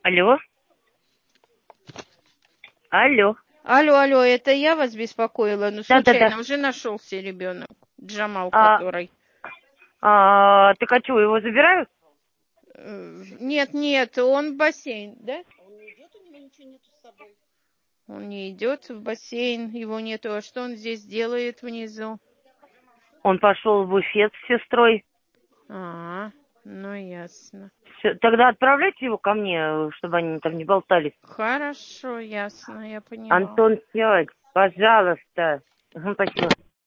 Алло? Алло? Алло, это я вас беспокоила? Ну, случайно, Да-да-да. уже нашелся ребенок, Джамал, А, который... так а что, его забирают? Нет, он в бассейн, да? Он не идет, у него ничего нету с собой. Он не идет в бассейн, его нету. А что он здесь делает внизу? Он пошел в буфет с сестрой. Ну ясно. Всё, тогда отправляйте его ко мне, чтобы они там не болтались. Хорошо, ясно, я поняла. Антон Сядь, пожалуйста. Спасибо.